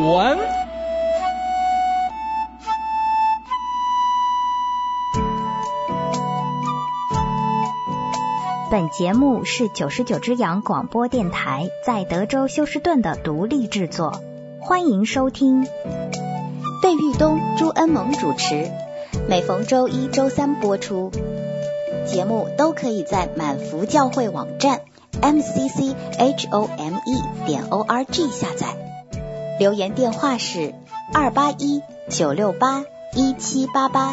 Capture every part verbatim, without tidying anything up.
完。 本节目是九十九只羊广播电台在德州休斯顿的独立制作，欢迎收听。 费玉东、朱恩萌主持，每逢周一、周三播出。节目都可以在满福教会网站 m c c h o m e 点 o r g 下载。留言电话是二八一九六八一七八八。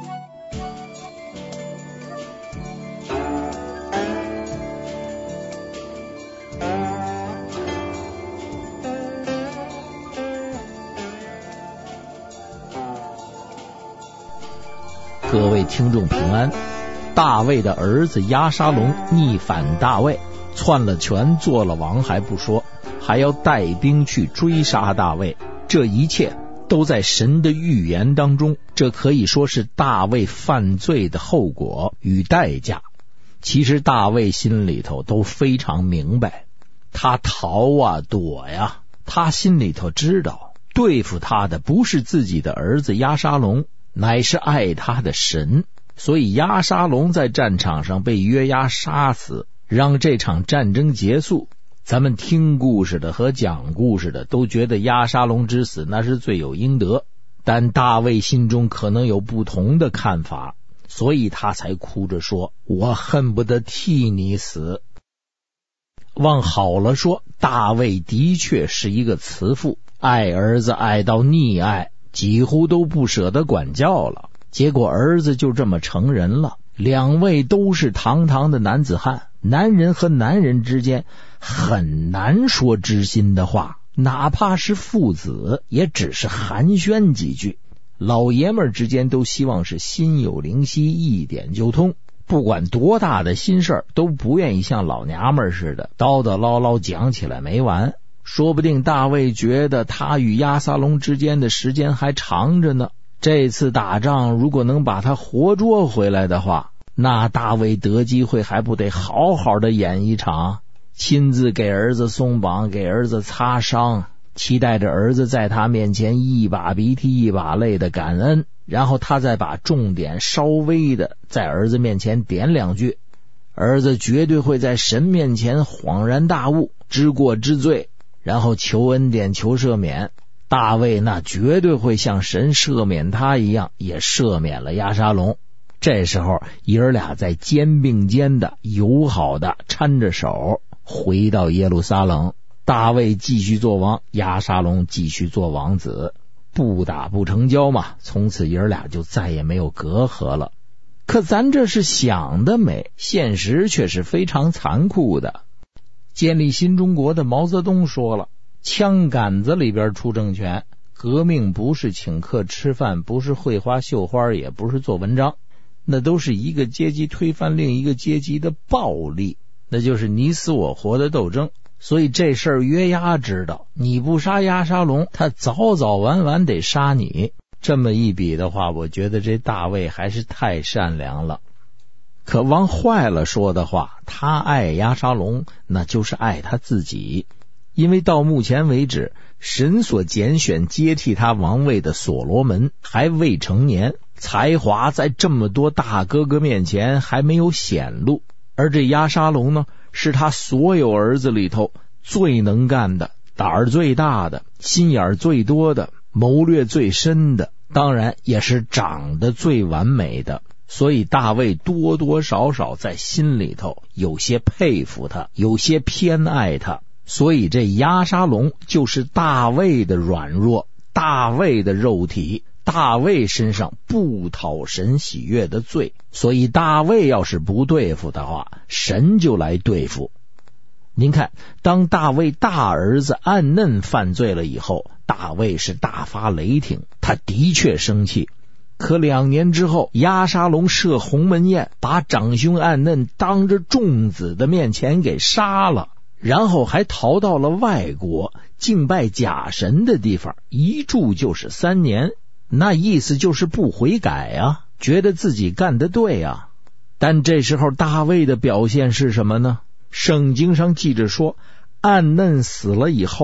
各位听众平安。大卫的儿子押沙龙逆反大卫，篡了权做了王还不说，还要带兵去追杀大卫，这一切都在神的预言当中，这可以说是大卫犯罪的后果与代价。其实大卫心里头都非常明白，他逃啊躲呀，他心里头知道对付他的不是自己的儿子押沙龙，乃是爱他的神。所以押沙龙在战场上被约押杀死，让这场战争结束。咱们听故事的和讲故事的都觉得押沙龙之死那是罪有应得，但大卫心中可能有不同的看法，所以他才哭着说，我恨不得替你死。往好了说，大卫的确是一个慈父，爱儿子爱到溺爱，几乎都不舍得管教了。结果儿子就这么成人了，两位都是堂堂的男子汉，男人和男人之间很难说知心的话，哪怕是父子也只是寒暄几句。老爷们之间都希望是心有灵犀一点就通，不管多大的心事儿都不愿意像老娘们似的叨叨唠唠讲起来没完。说不定大卫觉得他与押沙龙之间的时间还长着呢，这次打仗如果能把他活捉回来的话，那大卫得机会还不得好好的演一场，亲自给儿子松绑，给儿子擦伤，期待着儿子在他面前一把鼻涕一把泪的感恩，然后他再把重点稍微的在儿子面前点两句，儿子绝对会在神面前恍然大悟，知过知罪，然后求恩典求赦免。大卫那绝对会像神赦免他一样，也赦免了押沙龙。这时候爷儿俩在肩并肩的友好的搀着手回到耶路撒冷，大卫继续做王，押沙龙继续做王子，不打不成交嘛，从此爷儿俩就再也没有隔阂了。可咱这是想得美，现实却是非常残酷的。建立新中国的毛泽东说了，枪杆子里边出政权，革命不是请客吃饭，不是绘花绣花，也不是做文章，那都是一个阶级推翻另一个阶级的暴力，那就是你死我活的斗争。所以这事儿约押知道，你不杀押沙龙，他早早晚晚得杀你。这么一比的话，我觉得这大卫还是太善良了。可往坏了说的话，他爱押沙龙，那就是爱他自己。因为到目前为止，神所拣选接替他王位的所罗门还未成年，才华在这么多大哥哥面前还没有显露，而这押沙龙呢，是他所有儿子里头最能干的，胆儿最大的，心眼最多的，谋略最深的，当然也是长得最完美的。所以大卫多多少少在心里头有些佩服他，有些偏爱他。所以这押沙龙就是大卫的软弱，大卫的肉体，大卫身上不讨神喜悦的罪。所以大卫要是不对付的话，神就来对付。您看，当大卫大儿子暗嫩犯罪了以后，大卫是大发雷霆，他的确生气。可两年之后，押沙龙设鸿门宴，把长兄暗嫩当着众子的面前给杀了，然后还逃到了外国敬拜假神的地方，一住就是三年。那意思就是不悔改啊，觉得自己干得对啊。但这时候大卫的表现是什么呢？圣经上记着说，暗嫩死了以后，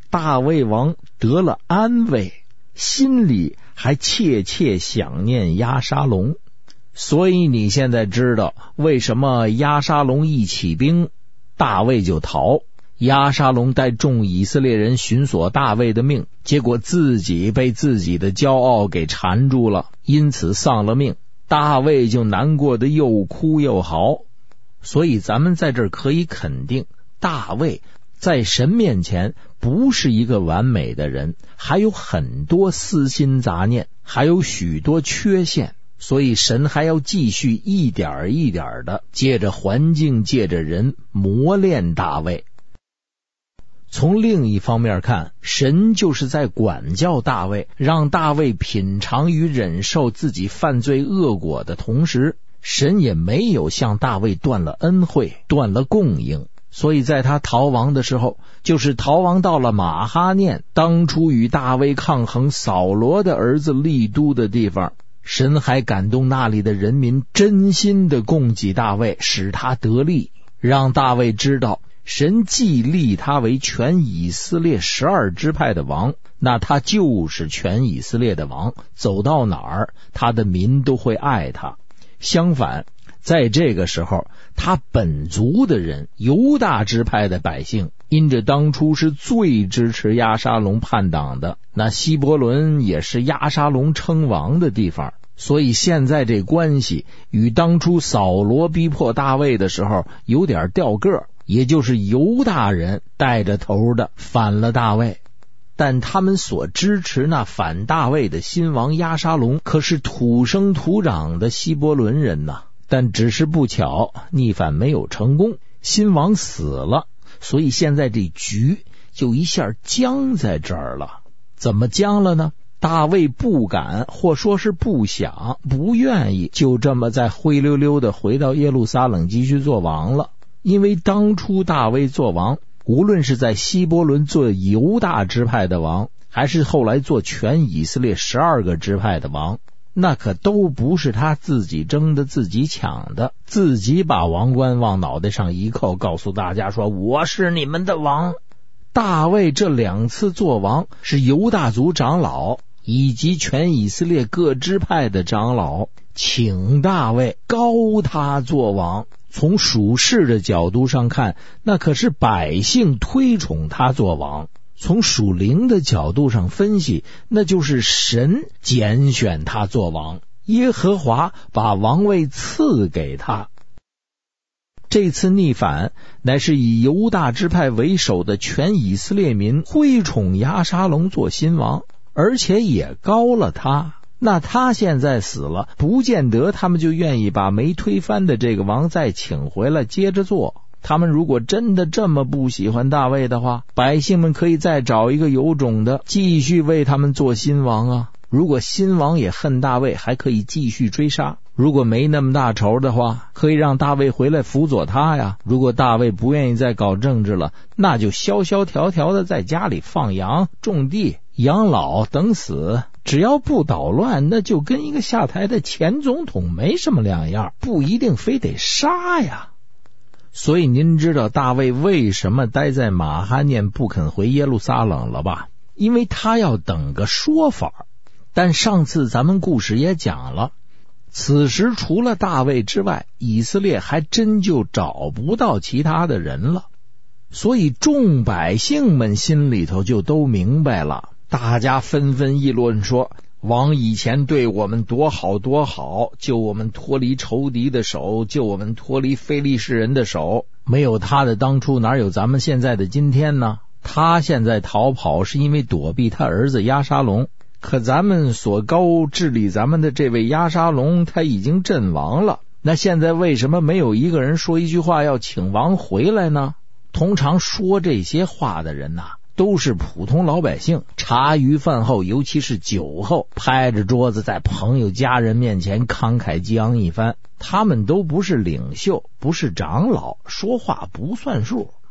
大卫王得了安慰，心里还切切想念押沙龙。所以你现在知道为什么押沙龙一起兵，大卫就逃。押沙龙带众以色列人寻索大卫的命，结果自己被自己的骄傲给缠住了，因此丧了命。大卫就难过的又哭又嚎。所以咱们在这儿可以肯定，大卫在神面前不是一个完美的人，还有很多私心杂念，还有许多缺陷。所以神还要继续一点一点的借着环境，借着人磨练大卫。从另一方面看，神就是在管教大卫，让大卫品尝与忍受自己犯罪恶果的同时，神也没有向大卫断了恩惠，断了供应。所以在他逃亡的时候，就是逃亡到了马哈念，当初与大卫抗衡扫罗的儿子利都的地方，神还感动那里的人民真心的供给大卫，使他得利，让大卫知道神既立他为全以色列十二支派的王，那他就是全以色列的王，走到哪儿他的民都会爱他。相反，在这个时候，他本族的人，犹大支派的百姓，因着当初是最支持押沙龙叛党的，那希伯伦也是押沙龙称王的地方，所以现在这关系与当初扫罗逼迫大卫的时候有点掉个儿，也就是犹大人带着头的反了大卫。但他们所支持那反大卫的新王押沙龙，可是土生土长的希伯伦人呐。但只是不巧，逆反没有成功，新王死了，所以现在这局就一下僵在这儿了。怎么僵了呢？大卫不敢，或说是不想，不愿意就这么再灰溜溜的回到耶路撒冷继续做王了。因为当初大卫做王，无论是在希伯伦做犹大支派的王，还是后来做全以色列十二个支派的王，那可都不是他自己争的，自己抢的，自己把王冠往脑袋上一扣，告诉大家说我是你们的王。大卫这两次做王是犹大族长老以及全以色列各支派的长老请大卫高他做王。从属世的角度上看，那可是百姓推崇他做王；从属灵的角度上分析，那就是神拣选他做王，耶和华把王位赐给他。这次逆反乃是以犹大支派为首的全以色列民推崇押沙龙做新王，而且也高了他。那他现在死了，不见得他们就愿意把没推翻的这个王再请回来接着做。他们如果真的这么不喜欢大卫的话，百姓们可以再找一个有种的继续为他们做新王啊。如果新王也恨大卫，还可以继续追杀。如果没那么大仇的话，可以让大卫回来辅佐他呀。如果大卫不愿意再搞政治了，那就萧萧条条的在家里放羊、种地、养老等死，只要不捣乱，那就跟一个下台的前总统没什么两样，不一定非得杀呀。所以您知道大卫为什么待在马哈念不肯回耶路撒冷了吧？因为他要等个说法。但上次咱们故事也讲了，此时除了大卫之外，以色列还真就找不到其他的人了。所以众百姓们心里头就都明白了，大家纷纷议论说，王以前对我们多好多好，救我们脱离仇敌的手，救我们脱离非利士人的手，没有他的当初哪有咱们现在的今天呢？他现在逃跑是因为躲避他儿子押沙龙，可咱们所高治理咱们的这位押沙龙他已经阵亡了，那现在为什么没有一个人说一句话要请王回来呢？通常说这些话的人呐、啊，都是普通老百姓，茶余饭后，尤其是酒后，拍着桌子在朋友家人面前慷慨激昂一番。他们都不是领袖，不是长老，说话不算数。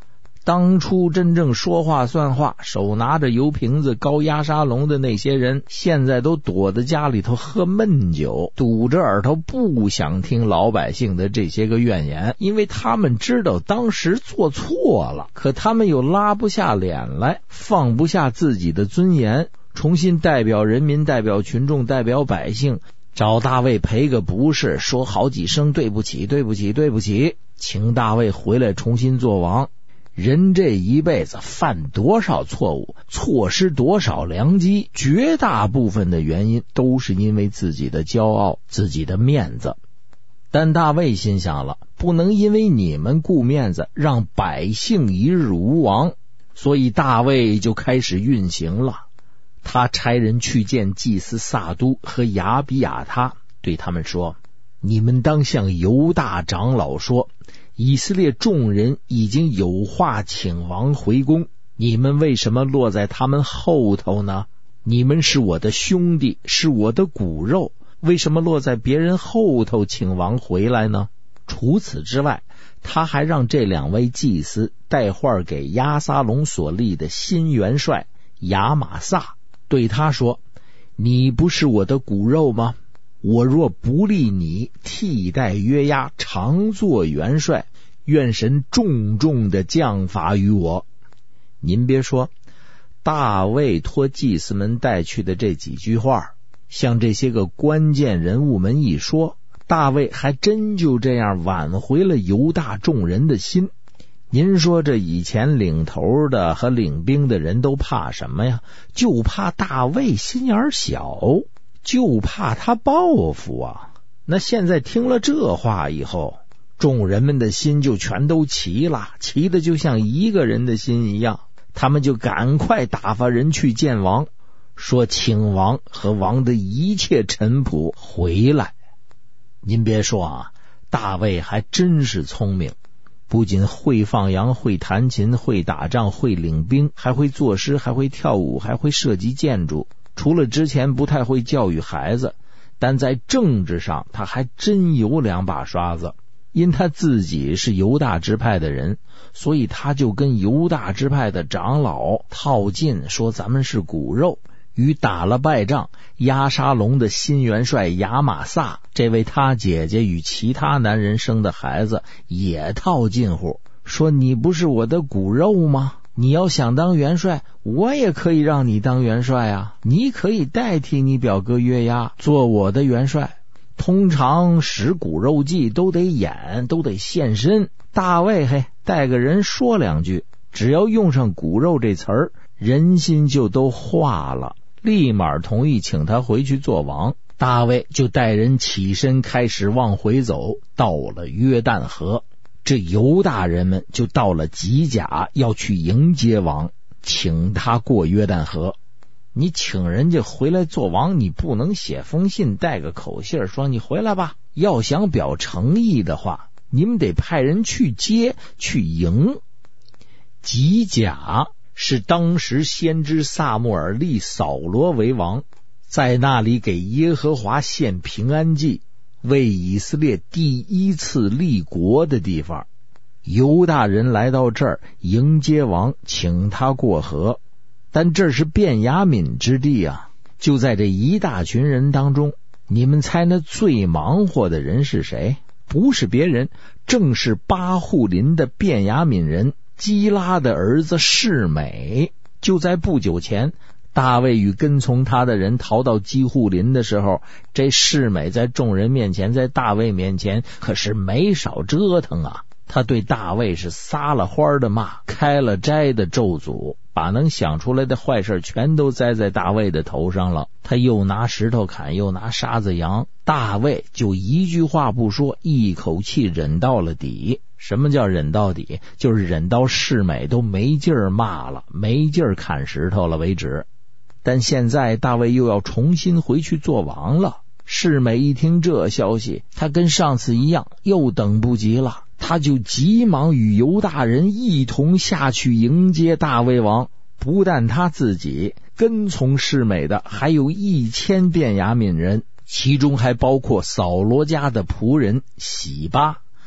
当初真正说话算话，手拿着油瓶子高压沙龙的那些人，现在都躲在家里头喝闷酒，堵着耳朵不想听老百姓的这些个怨言，因为他们知道当时做错了，可他们又拉不下脸来，放不下自己的尊严，重新代表人民，代表群众，代表百姓，找大卫赔个不是，说好几声对不起对不起对不起，请大卫回来重新做王。人这一辈子犯多少错误，错失多少良机，绝大部分的原因都是因为自己的骄傲，自己的面子。但大卫心想了，不能因为你们顾面子，让百姓一日无王，所以大卫就开始运行了。他差人去见祭司撒都和亚比亚他，对他们说，你们当向犹大长老说，以色列众人已经有话请王回宫，你们为什么落在他们后头呢？你们是我的兄弟，是我的骨肉，为什么落在别人后头请王回来呢？除此之外，他还让这两位祭司带话给押撒龙所立的新元帅亚玛撒，对他说，你不是我的骨肉吗？我若不立你替代约押常做元帅，愿神重重的降罚于我。您别说，大卫托祭司们带去的这几句话，像这些个关键人物们一说，大卫还真就这样挽回了犹大众人的心。您说这以前领头的和领兵的人都怕什么呀？就怕大卫心眼小，就怕他报复啊。那现在听了这话以后，众人们的心就全都齐了，齐的就像一个人的心一样，他们就赶快打发人去见王，说请王和王的一切臣仆回来。您别说啊，大卫还真是聪明，不仅会放羊，会弹琴，会打仗，会领兵，还会作诗，还会跳舞，还会设计建筑。除了之前不太会教育孩子，但在政治上他还真有两把刷子。因他自己是犹大支派的人，所以他就跟犹大支派的长老套近，说咱们是骨肉。与打了败仗押沙龙的新元帅亚玛撒，这位他姐姐与其他男人生的孩子也套近乎，说你不是我的骨肉吗？你要想当元帅，我也可以让你当元帅啊，你可以代替你表哥约押做我的元帅。通常使骨肉计都得演，都得现身。大卫嘿带个人说两句，只要用上骨肉这词儿，人心就都化了，立马同意请他回去做王。大卫就带人起身开始往回走，到了约旦河，这犹大人们就到了吉甲，要去迎接王，请他过约旦河。你请人家回来做王，你不能写封信带个口信说你回来吧，要想表诚意的话，你们得派人去接去迎。吉甲是当时先知撒母耳立扫罗为王，在那里给耶和华献平安祭，为以色列第一次立国的地方。犹大人来到这儿迎接王，请他过河。但这是便雅悯之地啊，就在这一大群人当中，你们猜那最忙活的人是谁？不是别人，正是巴户林的便雅悯人基拉的儿子示每。就在不久前，大卫与跟从他的人逃到基户林的时候，这示每在众人面前，在大卫面前可是没少折腾啊。他对大卫是撒了欢的骂，开了斋的咒诅，把能想出来的坏事全都栽在大卫的头上了。他又拿石头砍，又拿沙子扬，大卫就一句话不说，一口气忍到了底。什么叫忍到底？就是忍到示每都没劲儿骂了，没劲儿砍石头了为止。但现在大卫又要重新回去做王了，示每一听这消息，他跟上次一样，又等不及了，他就急忙与犹大人一同下去迎接大卫王。不但他自己，跟从示每的还有一千便雅悯人，其中还包括扫罗家的仆人喜巴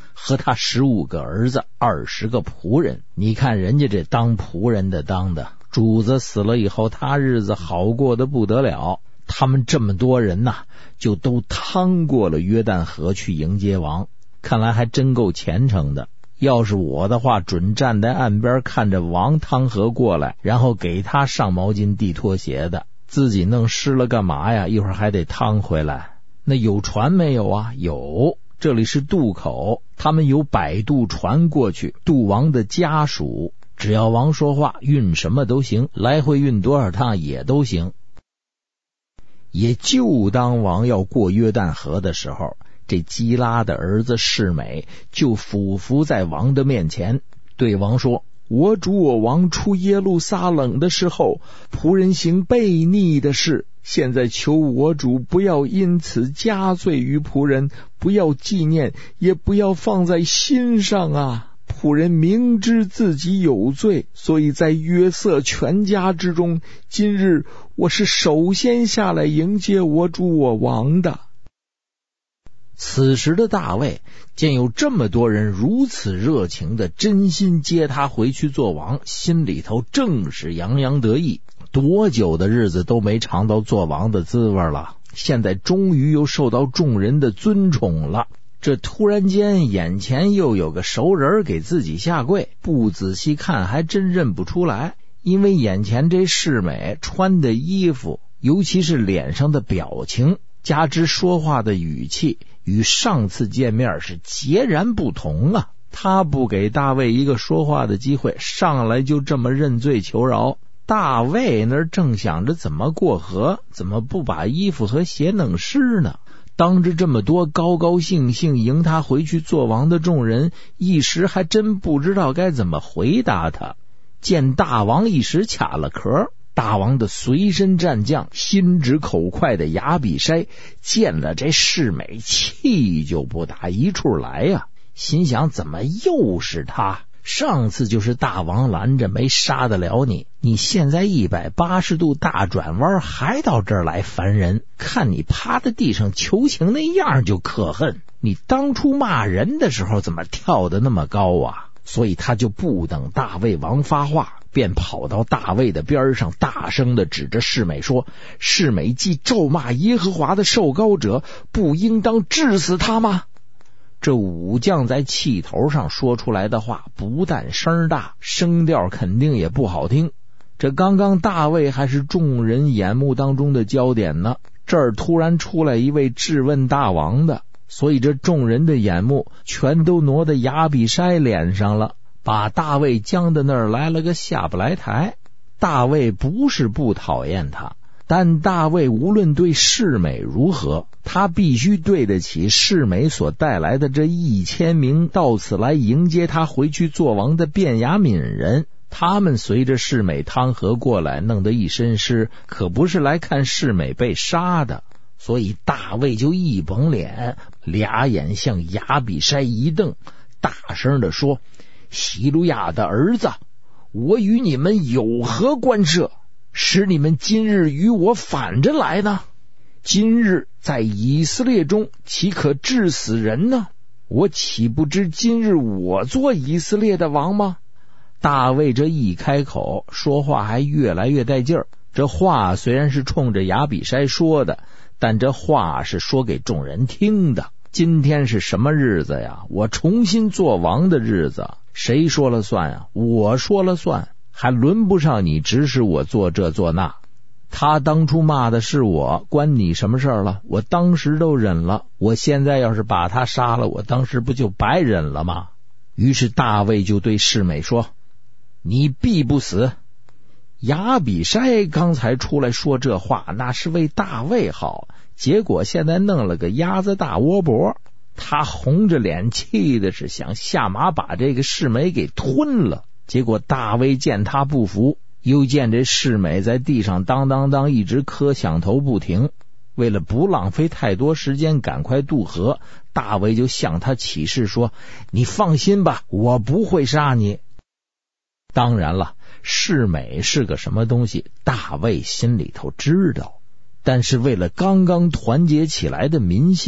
和他十五个儿子，二十个仆人。你看人家这当仆人的当的，主子死了以后，他日子好过得不得了。他们这么多人呐、啊，就都趟过了约旦河去迎接王，看来还真够虔诚的。要是我的话，准站在岸边看着王趟河过来，然后给他上毛巾递拖鞋的，自己弄湿了干嘛呀？一会儿还得趟回来。那有船没有啊？有，这里是渡口，他们有摆渡船过去渡王的家属，只要王说话，运什么都行，来回运多少趟也都行。也就当王要过约旦河的时候，这基拉的儿子示每就俯伏在王的面前，对王说：我主我王出耶路撒冷的时候，仆人行悖逆的事，现在求我主不要因此加罪于仆人，不要纪念，也不要放在心上啊。仆人明知自己有罪，所以在约瑟全家之中，今日我是首先下来迎接我主我王的。此时的大卫见有这么多人如此热情的真心接他回去做王，心里头正是洋洋得意。多久的日子都没尝到做王的滋味了，现在终于又受到众人的尊宠了。这突然间眼前又有个熟人给自己下跪，不仔细看还真认不出来，因为眼前这示每穿的衣服，尤其是脸上的表情，加之说话的语气，与上次见面是截然不同啊。他不给大卫一个说话的机会，上来就这么认罪求饶。大卫那儿正想着怎么过河，怎么不把衣服和鞋弄湿呢？当着这么多高高兴兴迎他回去做王的众人，一时还真不知道该怎么回答他。见大王一时卡了壳，大王的随身战将心直口快的亚比筛见了这示每，气就不打一处来呀、啊，心想怎么又是他？上次就是大王拦着没杀得了你，你现在一百八十度大转弯还到这儿来烦人，看你趴在地上求情那样就可恨，你当初骂人的时候怎么跳得那么高啊？所以他就不等大卫王发话，便跑到大卫的边上，大声的指着示每说：示每既咒骂耶和华的受膏者，不应当治死他吗？这武将在气头上说出来的话，不但声大，声调肯定也不好听。这刚刚大卫还是众人眼目当中的焦点呢，这儿突然出来一位质问大王的，所以这众人的眼目全都挪到亚比筛脸上了，把大卫僵在那儿来了个下不来台。大卫不是不讨厌他，但大卫无论对示每如何，他必须对得起示每所带来的这一千名到此来迎接他回去做王的便雅悯人。他们随着示每趟河过来，弄得一身湿，可不是来看示每被杀的。所以大卫就一绷脸，俩眼向亚比筛一瞪，大声地说：希鲁亚的儿子，我与你们有何关涉？使你们今日与我反着来呢？今日在以色列中岂可治死人呢？我岂不知今日我做以色列的王吗？大卫这一开口，说话还越来越带劲儿。这话虽然是冲着亚比筛说的，但这话是说给众人听的。今天是什么日子呀？我重新做王的日子，谁说了算啊？我说了算，还轮不上你指使我做这做那。他当初骂的是我，关你什么事儿了？我当时都忍了，我现在要是把他杀了，我当时不就白忍了吗？于是大卫就对示每说：你必不死。亚比筛刚才出来说这话，那是为大卫好，结果现在弄了个鸭子大窝脖，他红着脸气的是想下马把这个示每给吞了。结果大卫见他不服，又见这示每在地上当当当一直磕响头不停，为了不浪费太多时间赶快渡河，大卫就向他起誓说：你放心吧，我不会杀你。当然了，示每是个什么东西，大卫心里头知道，但是为了刚刚团结起来的民心，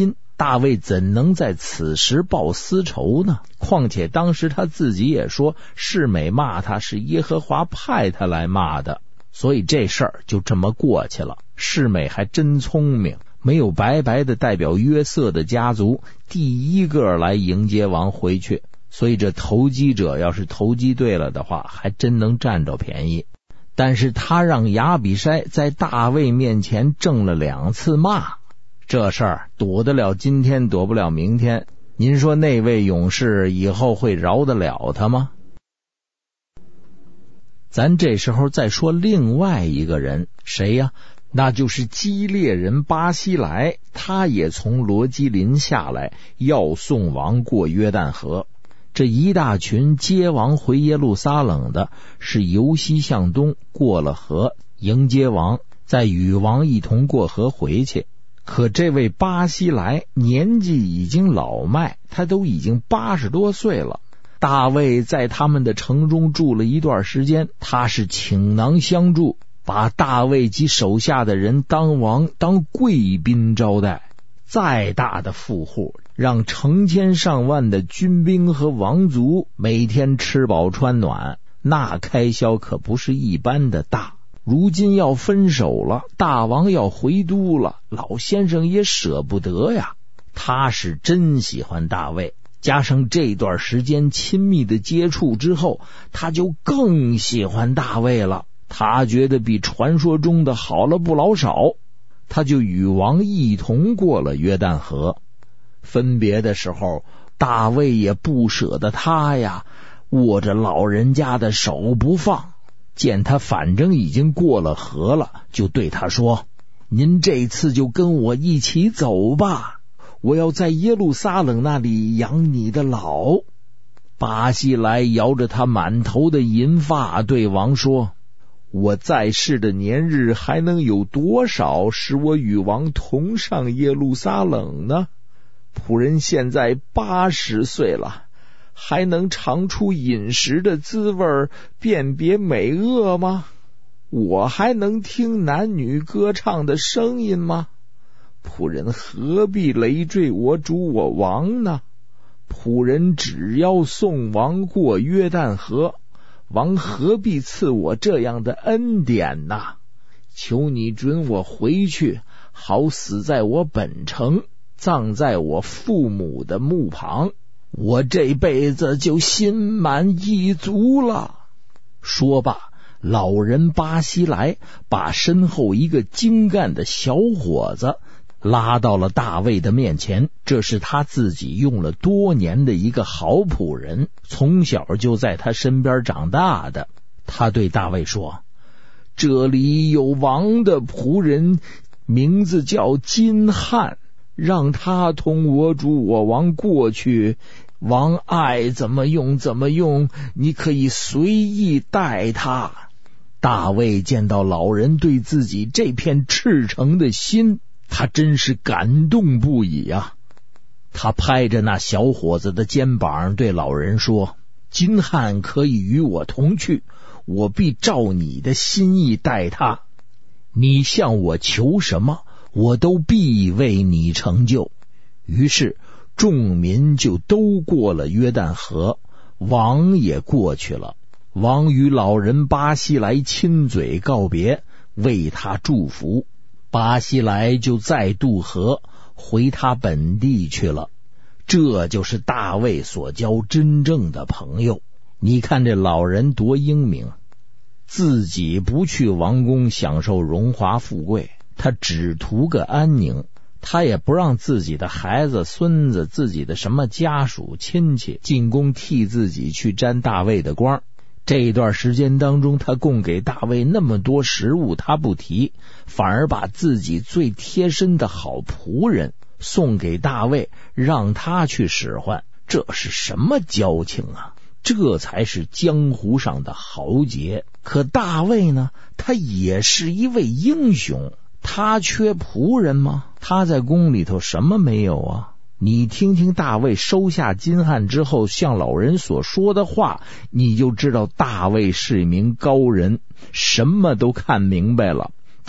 大卫怎能在此时报私仇呢？况且当时他自己也说，示每骂他是耶和华派他来骂的，所以这事儿就这么过去了。示每还真聪明，没有白白的代表约瑟的家族第一个来迎接王回去，所以这投机者要是投机对了的话，还真能占着便宜。但是他让亚比筛在大卫面前正了两次骂，这事儿躲得了今天，躲不了明天。您说那位勇士以后会饶得了他吗？咱这时候再说另外一个人，谁呀？那就是基列人巴西莱，他也从罗基林下来，要送王过约旦河。这一大群接王回耶路撒冷的，是由西向东过了河迎接王，再与王一同过河回去。可这位巴西莱年纪已经老迈，他都已经八十多岁了。大卫在他们的城中住了一段时间，他是倾囊相助，把大卫及手下的人当王当贵宾招待。再大的富户，让成千上万的军兵和王族每天吃饱穿暖，那开销可不是一般的大。如今要分手了，大王要回都了，老先生也舍不得呀。他是真喜欢大卫，加上这段时间亲密的接触之后，他就更喜欢大卫了。他觉得比传说中的好了不老少，他就与王一同过了约旦河。分别的时候，大卫也不舍得他呀，握着老人家的手不放。见他反正已经过了河了，就对他说，您这次就跟我一起走吧，我要在耶路撒冷那里养你的老。巴西莱摇着他满头的银发对王说，我在世的年日还能有多少使我与王同上耶路撒冷呢？仆人现在八十岁了，还能尝出饮食的滋味，辨别美恶吗？我还能听男女歌唱的声音吗？仆人何必累赘我主我王呢？仆人只要送王过约旦河，王何必赐我这样的恩典呢？求你准我回去，好死在我本城，葬在我父母的墓旁，我这辈子就心满意足了。说罢，老人巴西莱把身后一个精干的小伙子拉到了大卫的面前，这是他自己用了多年的一个好仆人，从小就在他身边长大的。他对大卫说，这里有王的仆人，名字叫金汉，让他同我主我王过去，王爱怎么用怎么用，你可以随意待他。大卫见到老人对自己这片赤诚的心，他真是感动不已啊。他拍着那小伙子的肩膀对老人说，金汉可以与我同去，我必照你的心意待他，你向我求什么，我都必为你成就。于是众民就都过了约旦河，王也过去了。王与老人巴西莱亲嘴告别，为他祝福。巴西莱就再渡河回他本地去了。这就是大卫所交真正的朋友。你看这老人多英明，自己不去王宫享受荣华富贵，他只图个安宁，他也不让自己的孩子孙子自己的什么家属亲戚进宫替自己去沾大卫的光。这一段时间当中，他供给大卫那么多食物他不提，反而把自己最贴身的好仆人送给大卫，让他去使唤。这是什么交情啊？这才是江湖上的豪杰。可大卫呢，他也是一位英雄，他缺仆人吗？他在宫里头什么没有啊？你听听大卫收下金汉之后向老人所说的话，你就知道大卫是一名高人，什么都看明白了。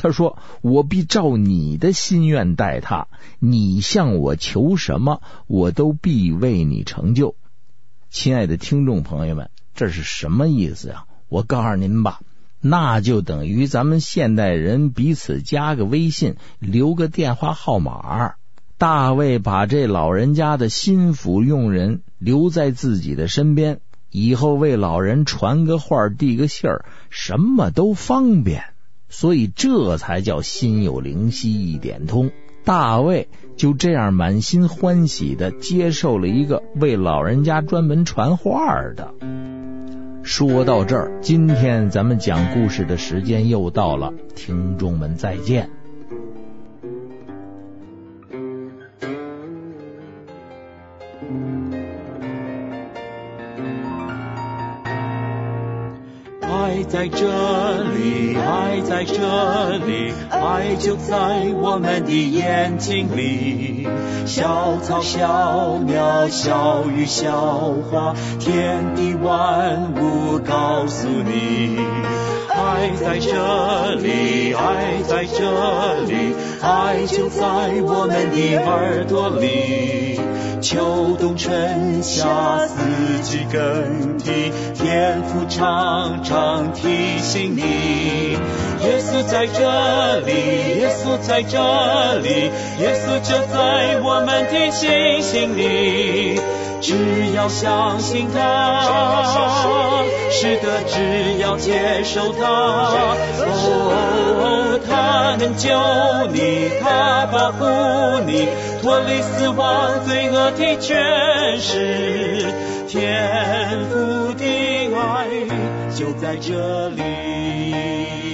他说，我必照你的心愿待他，你向我求什么，我都必为你成就。亲爱的听众朋友们，这是什么意思呀？我告诉您吧，那就等于咱们现代人彼此加个微信，留个电话号码。大卫把这老人家的心腹用人留在自己的身边，以后为老人传个话，递个信儿，什么都方便，所以这才叫心有灵犀一点通。大卫就这样满心欢喜地接受了一个为老人家专门传话的。说到这儿，今天咱们讲故事的时间又到了，听众们再见。 爱在这里，爱在这里，爱就在我们的眼睛里。小草小鸟小鱼小花，天地万物告诉你，爱在这里，爱在这里，爱就在我们的耳朵里。秋冬春夏四季更替，天父常常提醒你，耶稣在这里，耶稣在这里，耶稣就在我们的心心里。只要相信他，是的，只要接受他，哦，他能救你，他保护你，脱离死亡罪恶的权势，天父的爱就在这里。